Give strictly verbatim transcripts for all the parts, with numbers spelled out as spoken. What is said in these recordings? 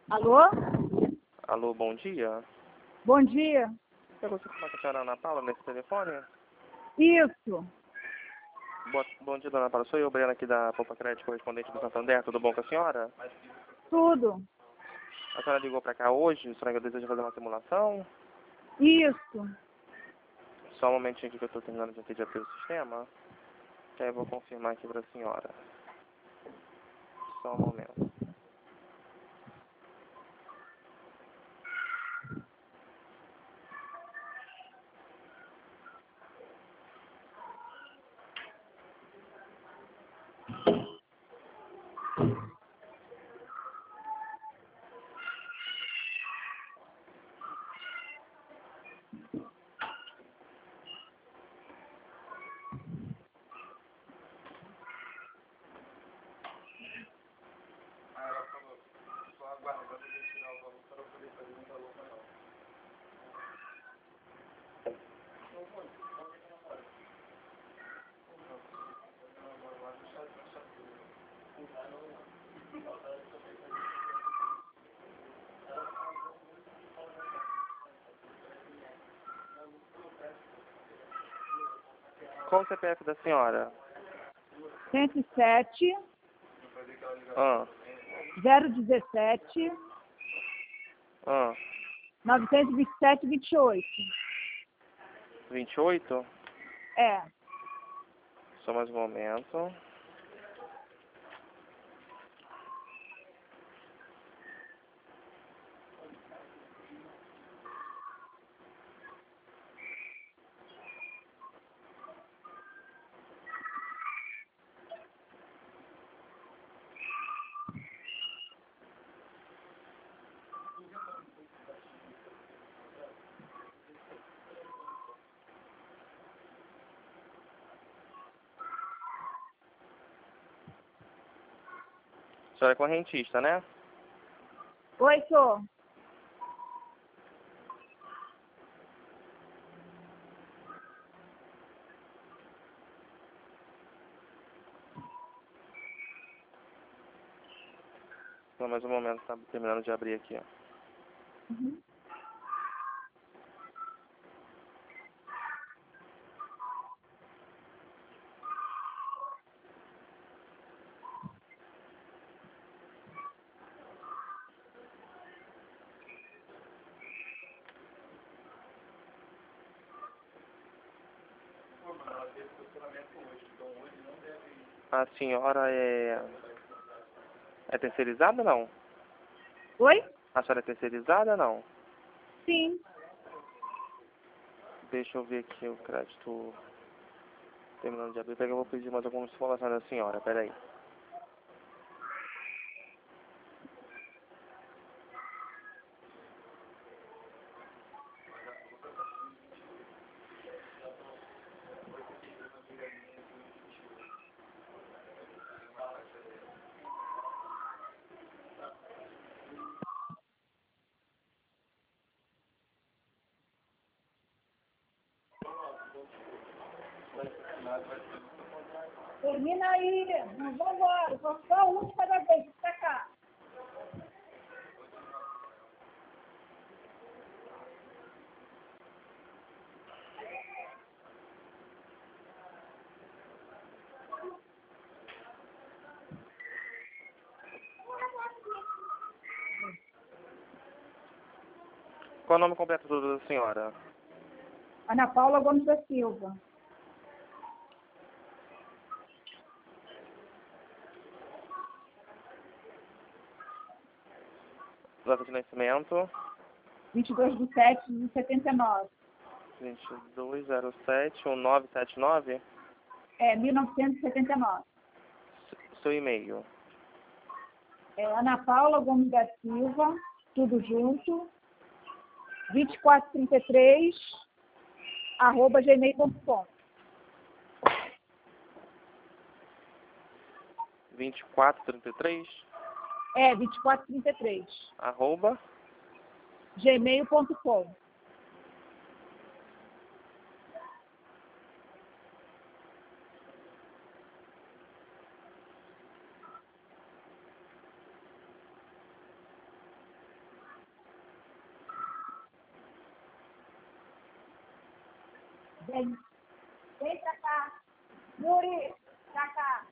Alô? Alô, bom dia. Bom dia. Eu consigo falar com a senhora Ana Paula nesse telefone? Isso. Boa, bom dia, dona Paula. Sou eu, Breno, aqui da Poupa Crédito, correspondente do Santander. Tudo bom com a senhora? Tudo. A senhora ligou pra cá hoje, a senhora deseja fazer uma simulação? Isso. Só um momentinho aqui que eu estou terminando de aqui de abrir o sistema. Que aí eu vou confirmar aqui pra senhora. Só um momento. Qual o C P F da senhora? cento e sete, Ah, zero dezessete, ah, novecentos e vinte e sete, vinte e oito. vinte e oito? É. Só mais um momento. A senhora é correntista, né? Oi, sou. Só mais um momento, tá terminando de abrir aqui, ó. Uhum. A senhora é... É terceirizada ou não? Oi? A senhora é terceirizada ou não? Sim. Deixa eu ver aqui o crédito terminando de abrir. Pega, eu vou pedir mais algumas informações da senhora. Pera aí. Termina aí. Vamos embora. Só só a última da vez. Pra cá. Qual é o nome completo do- da senhora? Ana Paula Gomes da Silva. Data de nascimento? vinte e dois de sete de setenta e nove. vinte e dois zero sete um nove sete nove? É, mil novecentos e setenta e nove. Seu e-mail? É Ana Paula Gomes da Silva, tudo junto, vinte e quatro trinta e três, arroba gmail ponto com. vinte e quatro trinta e três? É, vinte e quatro trinta e três, Arroba? gmail ponto com. Vem. Vem pra cá. Yuri, pra cá.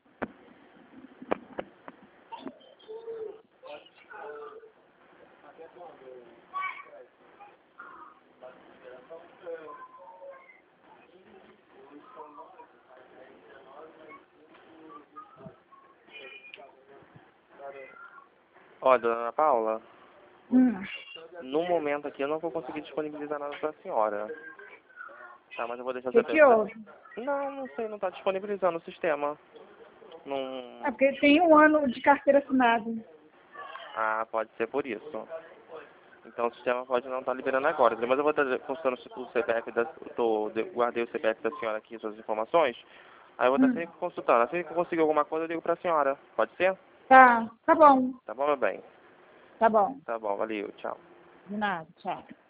Olha, dona Ana Paula, Hum. no momento aqui eu não vou conseguir disponibilizar nada para a senhora. Tá, mas eu vou deixar O que, você que houve? Não, não sei, não está disponibilizando o sistema. Não... É porque tem um ano de carteira assinada. Ah, pode ser por isso. Então o sistema pode não estar liberando agora. Mas eu vou estar consultando o C P F da... Tô, guardei o C P F da senhora aqui, suas informações. Aí eu vou estar Hum. sempre consultando. Assim que eu conseguir alguma coisa, eu ligo para a senhora. Pode ser? Tá, tá bom. Tá bom, meu bem? Tá bom. Tá bom, valeu, tchau. De nada, tchau.